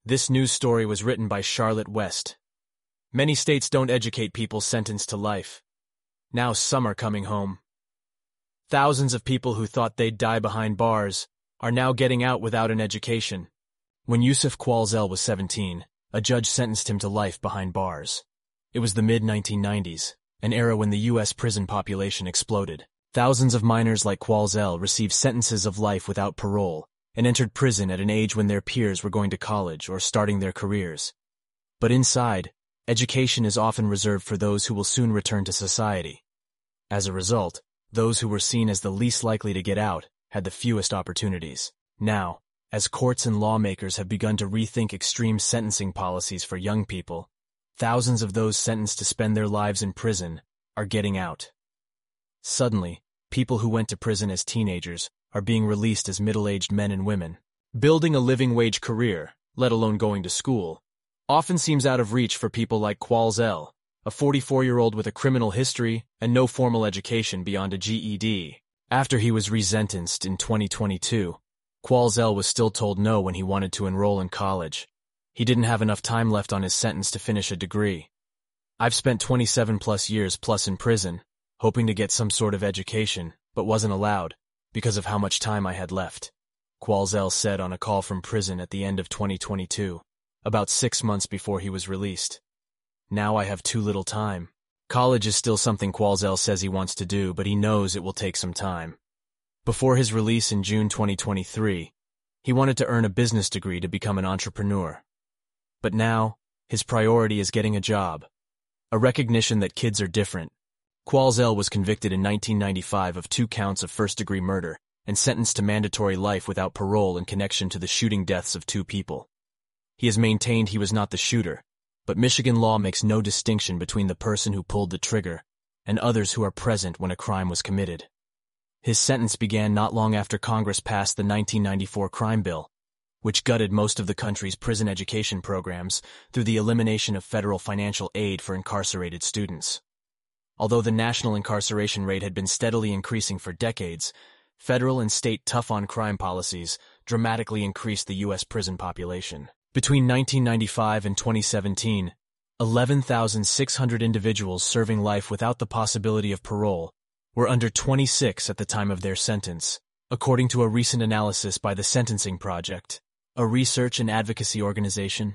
This news story was written by Charlotte West. Many states don't educate people sentenced to life. Now some are coming home. Thousands of people who thought they'd die behind bars are now getting out without an education. When Yusuf Qualzel was 17, a judge sentenced him to life behind bars. It was the mid-1990s, an era when the U.S. prison population exploded. Thousands of minors like Qualzel received sentences of life without parole and entered prison at an age when their peers were going to college or starting their careers. But inside, education is often reserved for those who will soon return to society. As a result, those who were seen as the least likely to get out had the fewest opportunities. Now, as courts and lawmakers have begun to rethink extreme sentencing policies for young people, thousands of those sentenced to spend their lives in prison are getting out. Suddenly, people who went to prison as teenagers are being released as middle-aged men and women. Building a living-wage career, let alone going to school, often seems out of reach for people like Qualzel, a 44-year-old with a criminal history and no formal education beyond a GED. After he was resentenced in 2022, Qualzel was still told no when he wanted to enroll in college. He didn't have enough time left on his sentence to finish a degree. "I've spent 27+ years plus in prison, hoping to get some sort of education, but wasn't allowed, because of how much time I had left," Qualzel said on a call from prison at the end of 2022, about 6 months before he was released. "Now I have too little time." College is still something Qualzel says he wants to do, but he knows it will take some time. Before his release in June 2023, he wanted to earn a business degree to become an entrepreneur. But now, his priority is getting a job, a recognition that kids are different. Qualzel was convicted in 1995 of 2 counts of first-degree murder and sentenced to mandatory life without parole in connection to the shooting deaths of 2 people. He has maintained he was not the shooter, but Michigan law makes no distinction between the person who pulled the trigger and others who are present when a crime was committed. His sentence began not long after Congress passed the 1994 crime bill, which gutted most of the country's prison education programs through the elimination of federal financial aid for incarcerated students. Although the national incarceration rate had been steadily increasing for decades, federal and state tough-on-crime policies dramatically increased the U.S. prison population. Between 1995 and 2017, 11,600 individuals serving life without the possibility of parole were under 26 at the time of their sentence, according to a recent analysis by the Sentencing Project, a research and advocacy organization.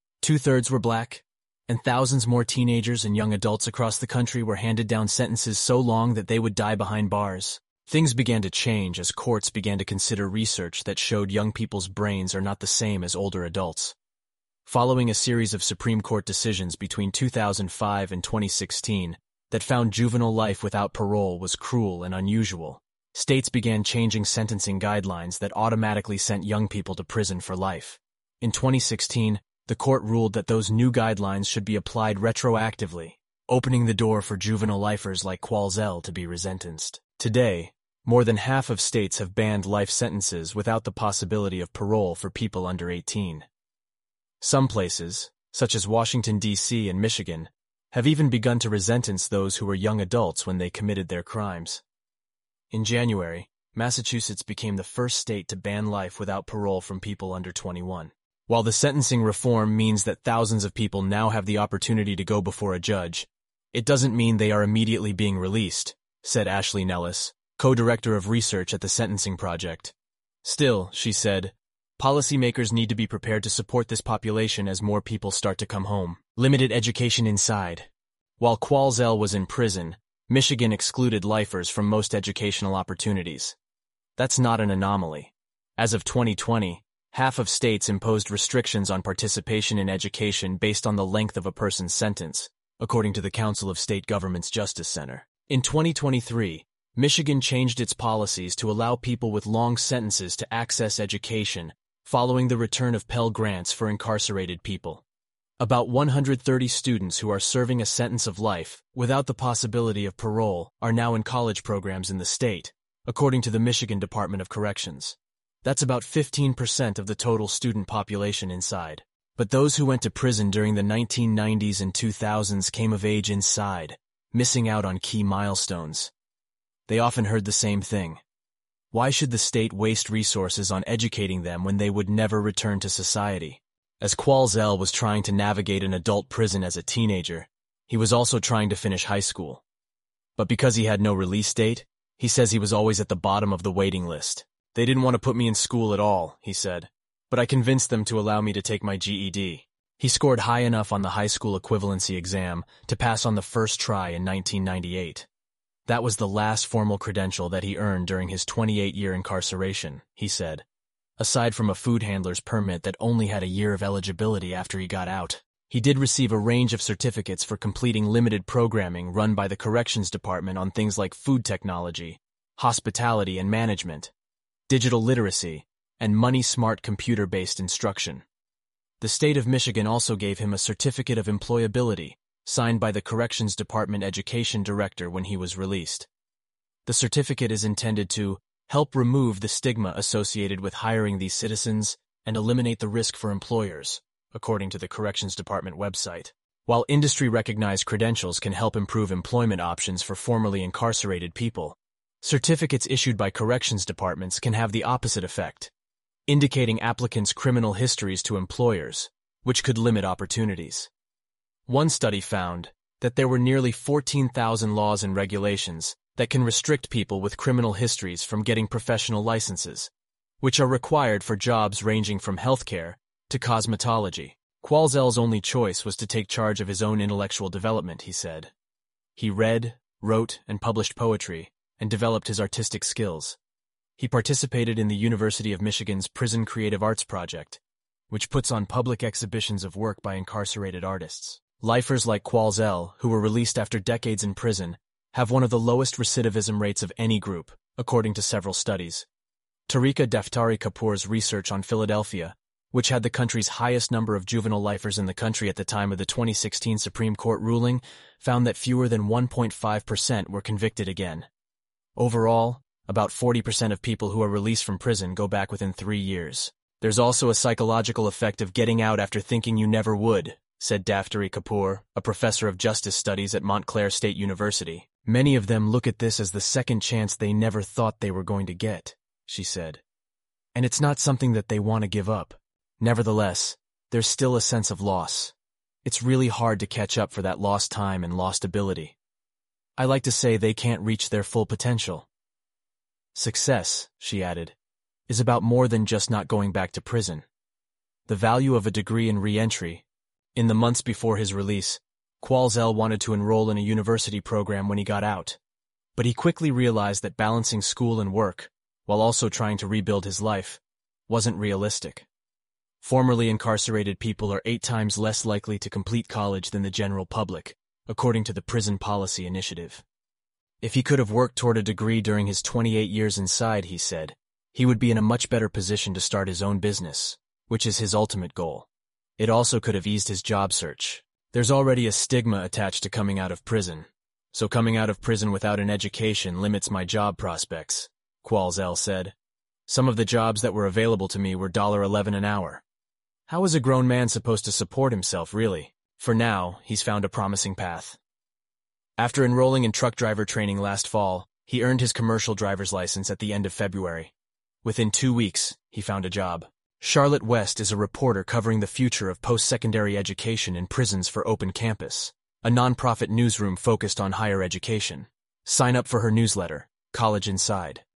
2/3 were black, and thousands more teenagers and young adults across the country were handed down sentences so long that they would die behind bars. Things began to change as courts began to consider research that showed young people's brains are not the same as older adults. Following a series of Supreme Court decisions between 2005 and 2016 that found juvenile life without parole was cruel and unusual, states began changing sentencing guidelines that automatically sent young people to prison for life. In 2016, the court ruled that those new guidelines should be applied retroactively, opening the door for juvenile lifers like Qualzel to be resentenced. Today, more than half of states have banned life sentences without the possibility of parole for people under 18. Some places, such as Washington, D.C. and Michigan, have even begun to resentence those who were young adults when they committed their crimes. In January, Massachusetts became the first state to ban life without parole from people under 21. While the sentencing reform means that thousands of people now have the opportunity to go before a judge, it doesn't mean they are immediately being released, said Ashley Nellis, co-director of research at the Sentencing Project. Still, she said, policymakers need to be prepared to support this population as more people start to come home. Limited education inside. While Qualzel was in prison, Michigan excluded lifers from most educational opportunities. That's not an anomaly. As of 2020, half of states imposed restrictions on participation in education based on the length of a person's sentence, according to the Council of State Governments Justice Center. In 2023, Michigan changed its policies to allow people with long sentences to access education following the return of Pell Grants for incarcerated people. About 130 students who are serving a sentence of life without the possibility of parole are now in college programs in the state, according to the Michigan Department of Corrections. That's about 15% of the total student population inside. But those who went to prison during the 1990s and 2000s came of age inside, missing out on key milestones. They often heard the same thing. Why should the state waste resources on educating them when they would never return to society? As Qualzel was trying to navigate an adult prison as a teenager, he was also trying to finish high school. But because he had no release date, he says he was always at the bottom of the waiting list. They didn't want to put me in school at all, he said, but I convinced them to allow me to take my GED. He scored high enough on the high school equivalency exam to pass on the first try in 1998. That was the last formal credential that he earned during his 28-year incarceration, he said, aside from a food handler's permit that only had a year of eligibility after he got out. He did receive a range of certificates for completing limited programming run by the Corrections Department on things like food technology, hospitality and management, digital literacy, and money-smart computer-based instruction. The state of Michigan also gave him a certificate of employability, signed by the Corrections Department Education Director when he was released. The certificate is intended to help remove the stigma associated with hiring these citizens and eliminate the risk for employers, according to the Corrections Department website. While industry-recognized credentials can help improve employment options for formerly incarcerated people, certificates issued by corrections departments can have the opposite effect, indicating applicants' criminal histories to employers, which could limit opportunities. One study found that there were nearly 14,000 laws and regulations that can restrict people with criminal histories from getting professional licenses, which are required for jobs ranging from healthcare to cosmetology. Qualzel's only choice was to take charge of his own intellectual development, he said. He read, wrote, and published poetry, and developed his artistic skills. He participated in the University of Michigan's Prison Creative Arts Project, which puts on public exhibitions of work by incarcerated artists. Lifers like Qualzel, who were released after decades in prison, have one of the lowest recidivism rates of any group, according to several studies. Tarika Daftari Kapoor's research on Philadelphia, which had the country's highest number of juvenile lifers in the country at the time of the 2016 Supreme Court ruling, found that fewer than 1.5% were convicted again. Overall, about 40% of people who are released from prison go back within 3 years. There's also a psychological effect of getting out after thinking you never would, said Daftari Kapoor, a professor of justice studies at Montclair State University. Many of them look at this as the second chance they never thought they were going to get, she said. And it's not something that they want to give up. Nevertheless, there's still a sense of loss. It's really hard to catch up for that lost time and lost ability. I like to say they can't reach their full potential. Success, she added, is about more than just not going back to prison. The value of a degree in re-entry. In the months before his release, Qualzel wanted to enroll in a university program when he got out, but he quickly realized that balancing school and work, while also trying to rebuild his life, wasn't realistic. Formerly incarcerated people are 8 times less likely to complete college than the general public, according to the Prison Policy Initiative. If he could have worked toward a degree during his 28 years inside, he said, he would be in a much better position to start his own business, which is his ultimate goal. It also could have eased his job search. There's already a stigma attached to coming out of prison, so coming out of prison without an education limits my job prospects, Qualzel said. Some of the jobs that were available to me were $11 an hour. How is a grown man supposed to support himself, really? For now, he's found a promising path. After enrolling in truck driver training last fall, he earned his commercial driver's license at the end of February. Within 2 weeks, he found a job. Charlotte West is a reporter covering the future of post-secondary education in prisons for Open Campus, a nonprofit newsroom focused on higher education. Sign up for her newsletter, College Inside.